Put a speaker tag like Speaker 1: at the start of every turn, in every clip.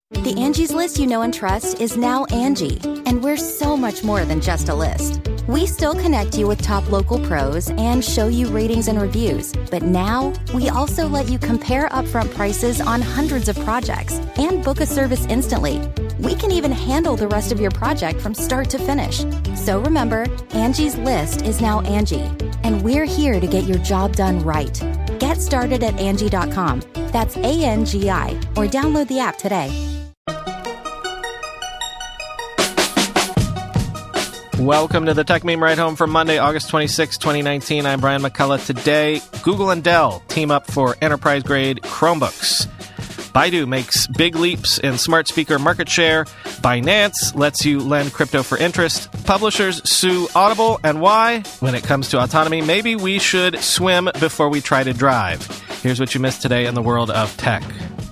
Speaker 1: The Angie's List you know and trust is now Angie, and we're so much more than just a list. We still connect you with top local pros and show you ratings and reviews, but now we also let you compare upfront prices on hundreds of projects and book a service instantly. We can even handle the rest of your project from start to finish. So remember, Angie's List is now Angie, and we're here to get your job done right. Get started at Angie.com. That's ANGI, or download the app today.
Speaker 2: Welcome to the Tech Meme Ride Home for Monday, August 26, 2019. I'm Brian McCullough. Today, Google and Dell team up for enterprise-grade Chromebooks. Baidu makes big leaps in smart speaker market share. Binance lets you lend crypto for interest. Publishers sue Audible. And why? When it comes to autonomy, maybe we should swim before we try to drive. Here's what you missed today in the world of tech.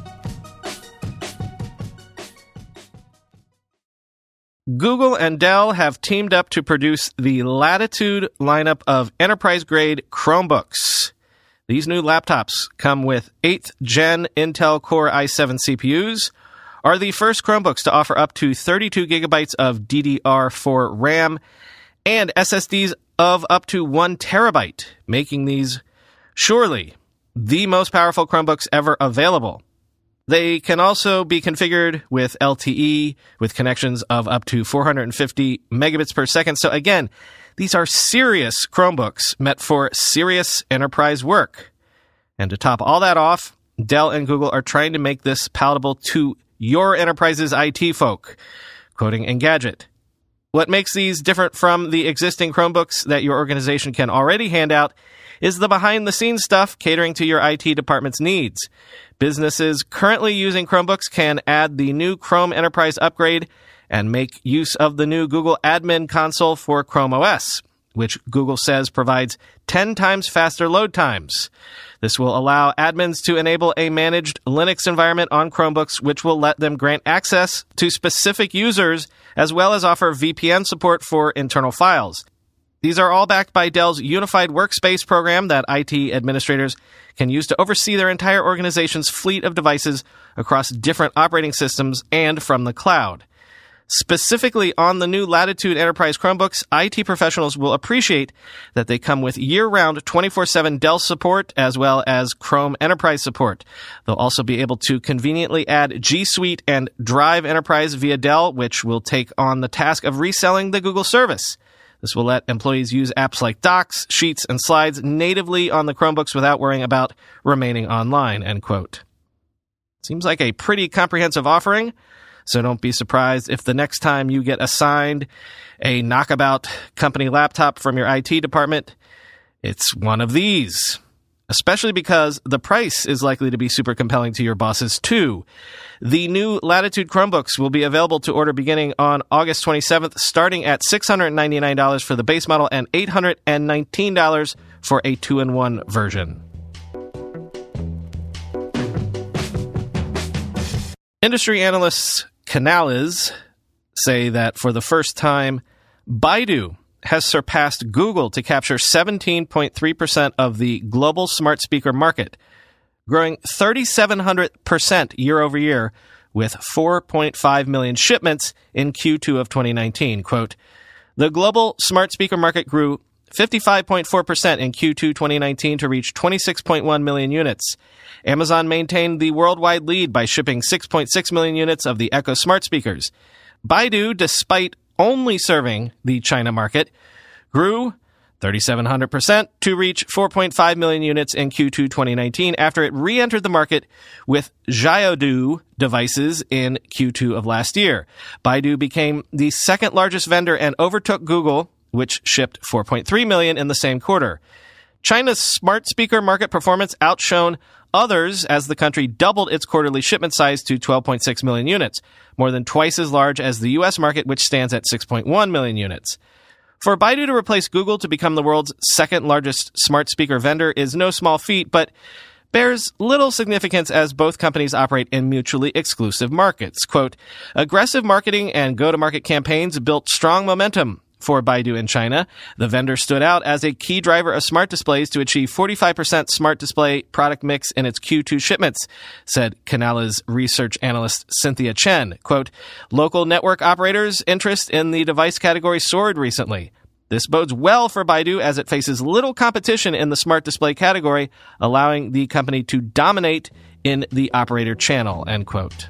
Speaker 2: Google and Dell have teamed up to produce the Latitude lineup of enterprise-grade Chromebooks. These new laptops come with 8th Gen Intel Core i7 CPUs, are the first Chromebooks to offer up to 32 gigabytes of DDR4 RAM, and SSDs of up to 1 terabyte, making these surely the most powerful Chromebooks ever available. They can also be configured with LTE with connections of up to 450 megabits per second. So again, these are serious Chromebooks meant for serious enterprise work. And to top all that off, Dell and Google are trying to make this palatable to your enterprise's IT folk, quoting Engadget. What makes these different from the existing Chromebooks that your organization can already hand out is the behind-the-scenes stuff catering to your IT department's needs. Businesses currently using Chromebooks can add the new Chrome Enterprise upgrade and make use of the new Google Admin Console for Chrome OS, which Google says provides 10 times faster load times. This will allow admins to enable a managed Linux environment on Chromebooks, which will let them grant access to specific users, as well as offer VPN support for internal files. These are all backed by Dell's Unified Workspace program that IT administrators can use to oversee their entire organization's fleet of devices across different operating systems and from the cloud. Specifically on the new Latitude Enterprise Chromebooks, IT professionals will appreciate that they come with year-round 24/7 Dell support as well as Chrome Enterprise support. They'll also be able to conveniently add G Suite and Drive Enterprise via Dell, which will take on the task of reselling the Google service. This will let employees use apps like Docs, Sheets, and Slides natively on the Chromebooks without worrying about remaining online, end quote. Seems like a pretty comprehensive offering, so don't be surprised if the next time you get assigned a knockabout company laptop from your IT department, it's one of these. Especially because the price is likely to be super compelling to your bosses too. The new Latitude Chromebooks will be available to order beginning on August 27th, starting at $699 for the base model and $819 for a 2-in-1 version. Industry analysts Canalys say that for the first time, Baidu has surpassed Google to capture 17.3% of the global smart speaker market, growing 3,700% year over year with 4.5 million shipments in Q2 of 2019. Quote, the global smart speaker market grew 55.4% in Q2 2019 to reach 26.1 million units. Amazon maintained the worldwide lead by shipping 6.6 million units of the Echo smart speakers. Baidu, despite only serving the China market, grew 3,700% to reach 4.5 million units in Q2 2019 after it re-entered the market with Xiaodu devices in Q2 of last year. Baidu became the second largest vendor and overtook Google, which shipped 4.3 million in the same quarter. China's smart speaker market performance outshone others as the country doubled its quarterly shipment size to 12.6 million units, more than twice as large as the U.S. market, which stands at 6.1 million units. For Baidu to replace Google to become the world's second largest smart speaker vendor is no small feat, but bears little significance as both companies operate in mutually exclusive markets. Quote, aggressive marketing and go-to-market campaigns built strong momentum for Baidu in China. The vendor stood out as a key driver of smart displays to achieve 45% smart display product mix in its Q2 shipments, said Canalys research analyst Cynthia Chen. Quote, local network operators' interest in the device category soared recently. This bodes well for Baidu as it faces little competition in the smart display category, allowing the company to dominate in the operator channel, end quote.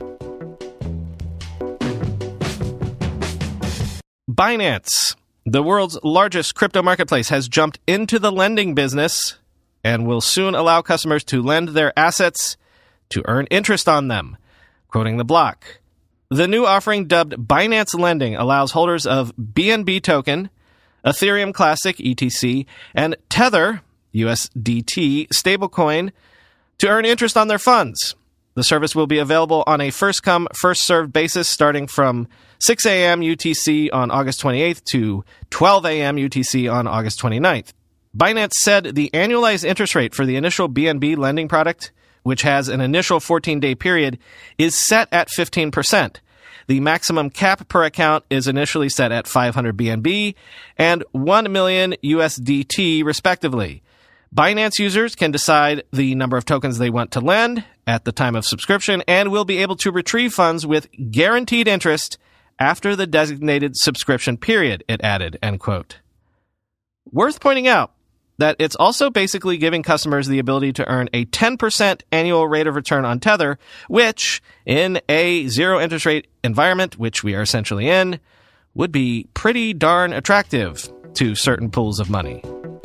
Speaker 2: Binance, the world's largest crypto marketplace, has jumped into the lending business and will soon allow customers to lend their assets to earn interest on them. Quoting the block, the new offering dubbed Binance Lending allows holders of BNB token, Ethereum Classic, ETC, and Tether, USDT, stablecoin, to earn interest on their funds. The service will be available on a first-come, first-served basis starting from 6 a.m. UTC on August 28th to 12 a.m. UTC on August 29th. Binance said the annualized interest rate for the initial BNB lending product, which has an initial 14-day period, is set at 15%. The maximum cap per account is initially set at 500 BNB and 1 million USDT, respectively. Binance users can decide the number of tokens they want to lend at the time of subscription and will be able to retrieve funds with guaranteed interest after the designated subscription period, it added, end quote. Worth pointing out that it's also basically giving customers the ability to earn a 10% annual rate of return on Tether, which, in a zero interest rate environment, which we are essentially in, would be pretty darn attractive to certain pools of money.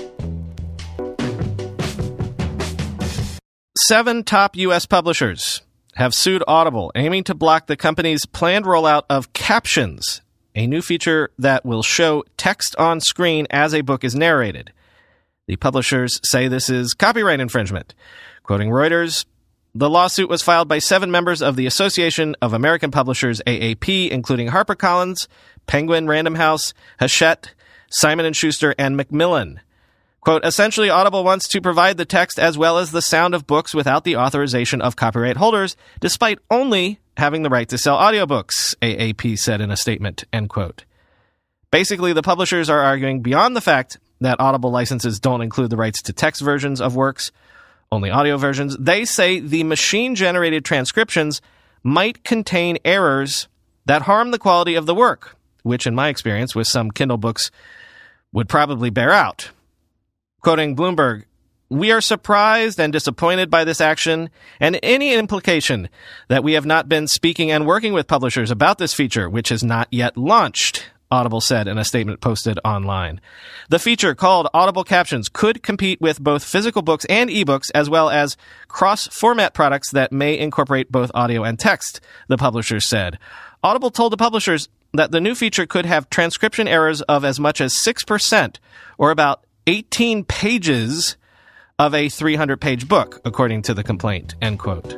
Speaker 2: 7 top U.S. publishers have sued Audible, aiming to block the company's planned rollout of Captions, a new feature that will show text on screen as a book is narrated. The publishers say this is copyright infringement. Quoting Reuters, the lawsuit was filed by 7 members of the Association of American Publishers, AAP, including HarperCollins, Penguin Random House, Hachette, Simon & Schuster, and Macmillan. Quote, essentially, Audible wants to provide the text as well as the sound of books without the authorization of copyright holders, despite only having the right to sell audiobooks, AAP said in a statement, end quote. Basically, the publishers are arguing beyond the fact that Audible licenses don't include the rights to text versions of works, only audio versions. They say the machine-generated transcriptions might contain errors that harm the quality of the work, which in my experience with some Kindle books would probably bear out. Quoting Bloomberg, we are surprised and disappointed by this action and any implication that we have not been speaking and working with publishers about this feature, which has not yet launched, Audible said in a statement posted online. The feature, called Audible Captions, could compete with both physical books and ebooks, as well as cross-format products that may incorporate both audio and text, the publishers said. Audible told the publishers that the new feature could have transcription errors of as much as 6%, or about 18 pages of a 300-page book, according to the complaint, end quote.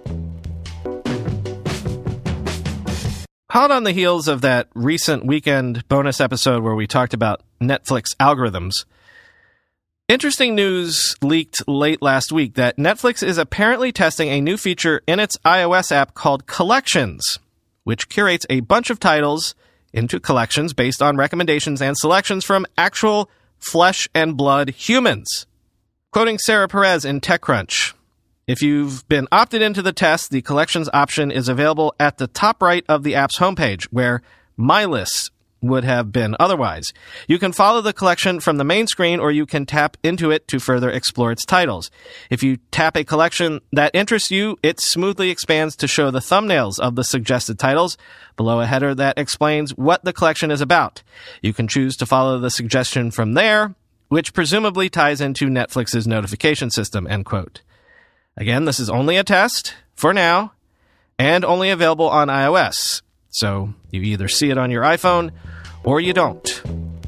Speaker 2: Hot on the heels of that recent weekend bonus episode where we talked about Netflix algorithms, interesting news leaked late last week that Netflix is apparently testing a new feature in its iOS app called Collections, which curates a bunch of titles into collections based on recommendations and selections from actual flesh and blood humans. Quoting Sarah Perez in TechCrunch, if you've been opted into the test, the collections option is available at the top right of the app's homepage, where My List would have been otherwise. You can follow the collection from the main screen, or you can tap into it to further explore its titles. If you tap a collection that interests you, it smoothly expands to show the thumbnails of the suggested titles, below a header that explains what the collection is about. You can choose to follow the suggestion from there, which presumably ties into Netflix's notification system, end quote. Again, this is only a test, for now, and only available on iOS. So you either see it on your iPhone or you don't.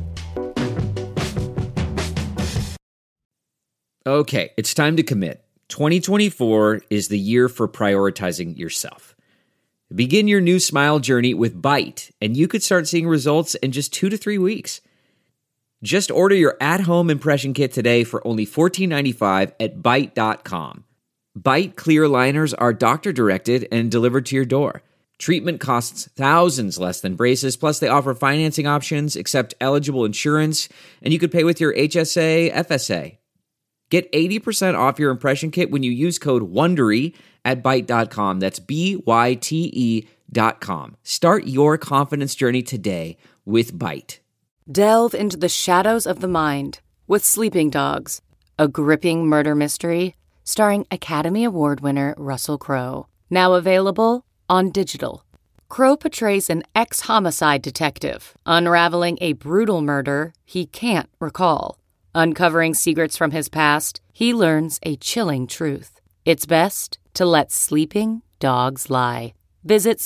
Speaker 3: Okay, it's time to commit. 2024 is the year for prioritizing yourself. Begin your new smile journey with Byte, and you could start seeing results in just 2 to 3 weeks. Just order your at-home impression kit today for only $14.95 at Byte.com. Byte clear liners are doctor-directed and delivered to your door. Treatment costs thousands less than braces, plus they offer financing options, accept eligible insurance, and you could pay with your HSA, FSA. Get 80% off your impression kit when you use code WONDERY at Byte.com. That's BYTE.com. Start your confidence journey today with Byte.
Speaker 4: Delve into the shadows of the mind with Sleeping Dogs, a gripping murder mystery starring Academy Award winner Russell Crowe. Now available on digital. Crowe portrays an ex-homicide detective unraveling a brutal murder he can't recall. Uncovering secrets from his past, he learns a chilling truth. It's best to let sleeping dogs lie. Visit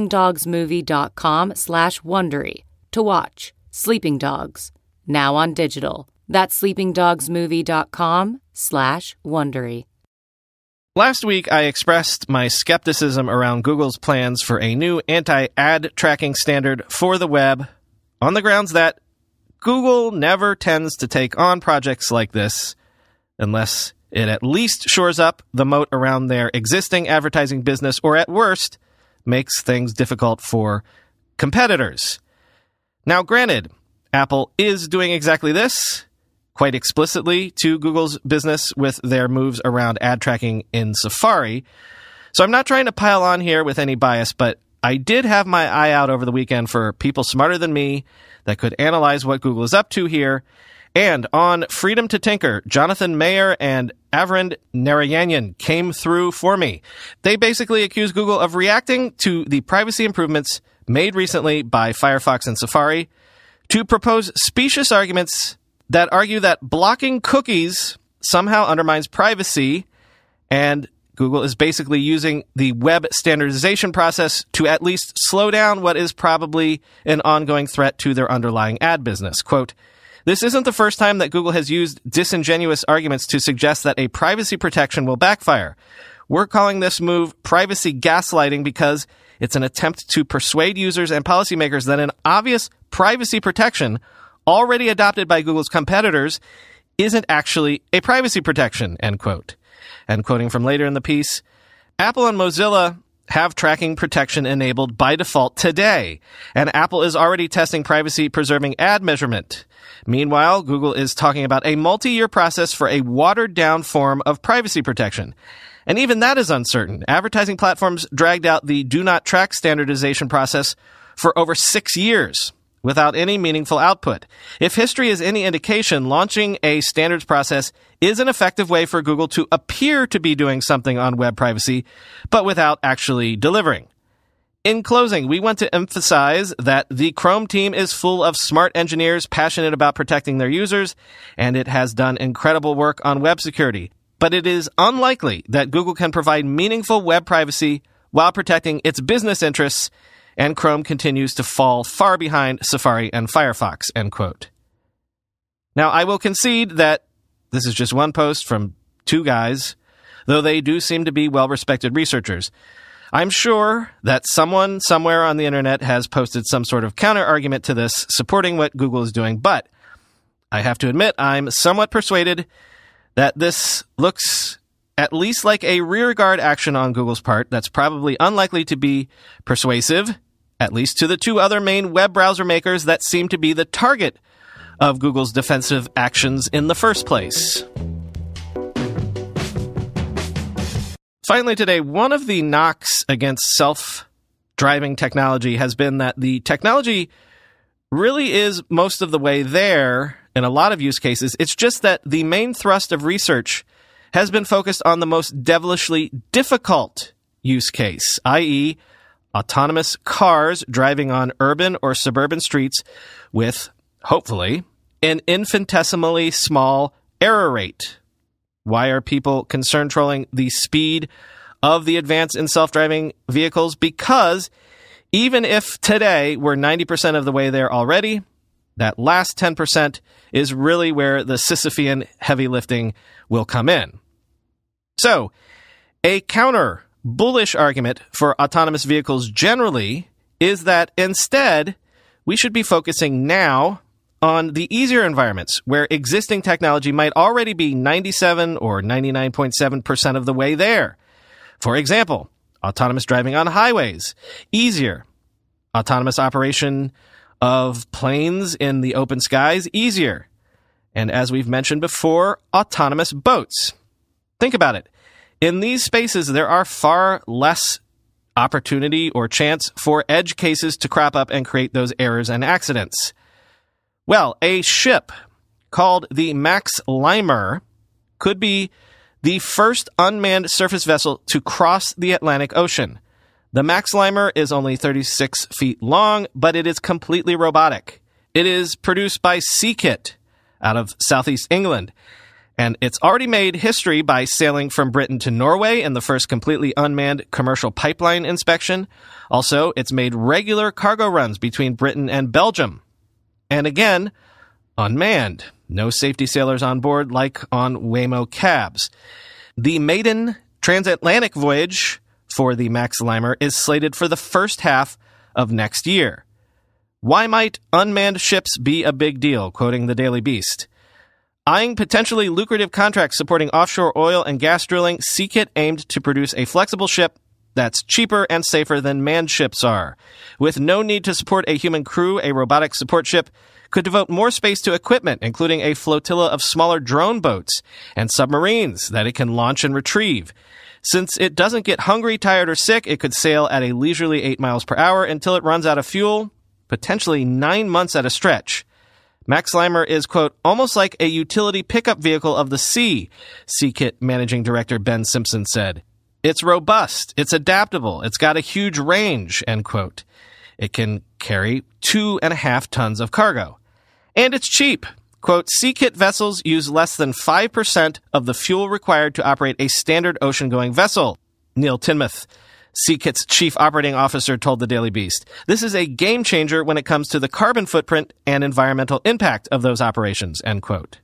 Speaker 4: sleepingdogsmovie.com/Wondery to watch Sleeping Dogs, now on digital. That's sleepingdogsmovie.com/Wondery.
Speaker 2: Last week, I expressed my skepticism around Google's plans for a new anti-ad tracking standard for the web on the grounds that Google never tends to take on projects like this unless it at least shores up the moat around their existing advertising business or at worst makes things difficult for competitors. Now, granted, Apple is doing exactly this quite explicitly to Google's business with their moves around ad tracking in Safari. So I'm not trying to pile on here with any bias, but I did have my eye out over the weekend for people smarter than me that could analyze what Google is up to here. And on Freedom to Tinker, Jonathan Mayer and Avrind Narayanan came through for me. They basically accuse Google of reacting to the privacy improvements made recently by Firefox and Safari to propose specious arguments that argue that blocking cookies somehow undermines privacy, and Google is basically using the web standardization process to at least slow down what is probably an ongoing threat to their underlying ad business. Quote, "This isn't the first time that Google has used disingenuous arguments to suggest that a privacy protection will backfire. We're calling this move privacy gaslighting because it's an attempt to persuade users and policymakers that an obvious privacy protection already adopted by Google's competitors isn't actually a privacy protection," end quote. And quoting from later in the piece, Apple and Mozilla have tracking protection enabled by default today, and Apple is already testing privacy-preserving ad measurement. Meanwhile, Google is talking about a multi-year process for a watered-down form of privacy protection. And even that is uncertain. Advertising platforms dragged out the do not track standardization process for over 6 years without any meaningful output. If history is any indication, launching a standards process is an effective way for Google to appear to be doing something on web privacy, but without actually delivering. In closing, we want to emphasize that the Chrome team is full of smart engineers passionate about protecting their users, and it has done incredible work on web security. But it is unlikely that Google can provide meaningful web privacy while protecting its business interests, and Chrome continues to fall far behind Safari and Firefox, end quote. Now, I will concede that this is just one post from two guys, though they do seem to be well-respected researchers. I'm sure that someone somewhere on the internet has posted some sort of counter-argument to this, supporting what Google is doing, but I have to admit I'm somewhat persuaded that this looks at least like a rearguard action on Google's part that's probably unlikely to be persuasive, at least to the two other main web browser makers that seem to be the target of Google's defensive actions in the first place. Finally today, one of the knocks against self-driving technology has been that the technology really is most of the way there in a lot of use cases. It's just that the main thrust of research has been focused on the most devilishly difficult use case, i.e., autonomous cars driving on urban or suburban streets with, hopefully, an infinitesimally small error rate. Why are people concern trolling the speed of the advance in self-driving vehicles? Because even if today we're 90% of the way there already, that last 10% is really where the Sisyphean heavy lifting will come in. So, a counter bullish argument for autonomous vehicles generally is that instead we should be focusing now on the easier environments where existing technology might already be 97 or 99.7% of the way there. For example, Autonomous driving on highways, easier. Autonomous operation of planes in the open skies, easier. And as we've mentioned before, autonomous boats. Think about it. In these spaces, there are far less opportunity or chance for edge cases to crop up and create those errors and accidents. Well, a ship called the Max Limer could be the first unmanned surface vessel to cross the Atlantic Ocean. The Max Limer is only 36 feet long, but it is completely robotic. It is produced by Seakit out of southeast England, and it's already made history by sailing from Britain to Norway in the first completely unmanned commercial pipeline inspection. Also, it's made regular cargo runs between Britain and Belgium. And again, unmanned. No safety sailors on board like on Waymo cabs. The maiden transatlantic voyage for the Max Limer is slated for the first half of next year. Why might unmanned ships be a big deal? Quoting the Daily Beast. Eyeing potentially lucrative contracts supporting offshore oil and gas drilling, Seakit aimed to produce a flexible ship that's cheaper and safer than manned ships are. With no need to support a human crew, a robotic support ship could devote more space to equipment, including a flotilla of smaller drone boats and submarines that it can launch and retrieve. Since it doesn't get hungry, tired, or sick, it could sail at a leisurely 8 miles per hour until it runs out of fuel, potentially 9 months at a stretch. Max Limer is, quote, almost like a utility pickup vehicle of the sea, Seakit managing director Ben Simpson said. It's robust, it's adaptable, it's got a huge range, end quote. It can carry 2.5 tons of cargo. And it's cheap. Quote, Seakit vessels use less than 5% of the fuel required to operate a standard ocean-going vessel, Neil Tinmouth, Seakit's chief operating officer, told the Daily Beast. This is a game changer when it comes to the carbon footprint and environmental impact of those operations, end quote.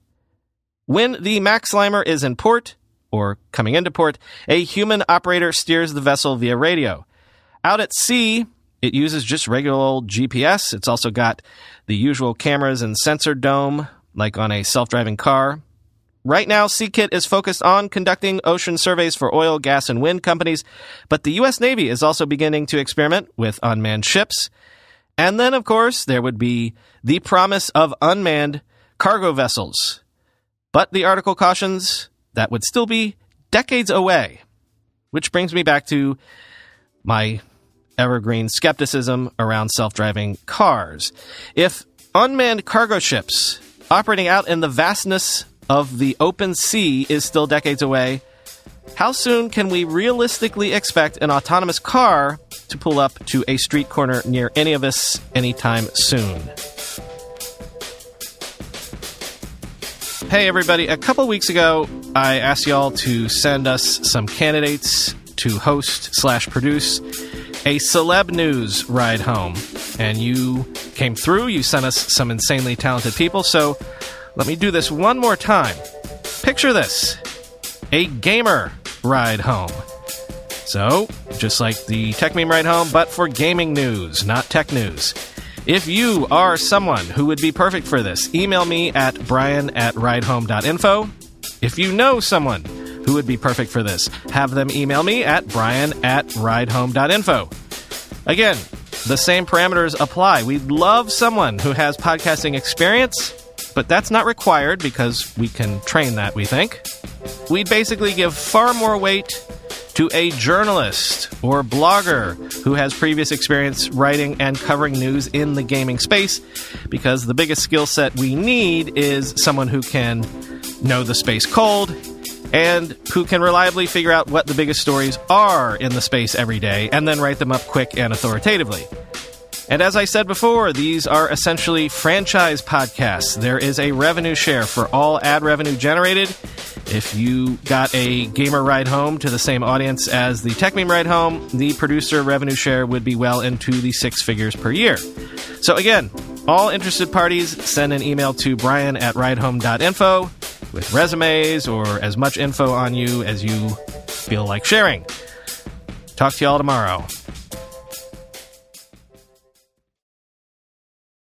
Speaker 2: When the Max Limer is in port, or coming into port, a human operator steers the vessel via radio. Out at sea, it uses just regular old GPS. It's also got the usual cameras and sensor dome, like on a self-driving car. Right now, Seakit is focused on conducting ocean surveys for oil, gas, and wind companies, but the U.S. Navy is also beginning to experiment with unmanned ships. And then, of course, there would be the promise of unmanned cargo vessels. But the article cautions that would still be decades away, which brings me back to my evergreen skepticism around self-driving cars. If unmanned cargo ships operating out in the vastness of the open sea is still decades away, how soon can we realistically expect an autonomous car to pull up to a street corner near any of us anytime soon? Hey everybody, a couple weeks ago, I asked y'all to send us some candidates to host/produce a Celeb News ride home. And you came through, you sent us some insanely talented people, so let me do this one more time. Picture this, a gamer ride home. So, just like the Tech Meme ride home, but for gaming news, not tech news. If you are someone who would be perfect for this, email me at brian@ridehome.info. If you know someone who would be perfect for this, have them email me at brian@ridehome.info. Again, the same parameters apply. We'd love someone who has podcasting experience, but that's not required because we can train that, we think. We'd basically give far more weight to a journalist or blogger who has previous experience writing and covering news in the gaming space, because the biggest skill set we need is someone who can know the space cold and who can reliably figure out what the biggest stories are in the space every day and then write them up quick and authoritatively. And as I said before, these are essentially franchise podcasts. There is a revenue share for all ad revenue generated. If you got a gamer ride home to the same audience as the Tech Meme ride home, the producer revenue share would be well into the 6 figures per year. So again, all interested parties, send an email to brian@ridehome.info with resumes or as much info on you as you feel like sharing. Talk to y'all tomorrow.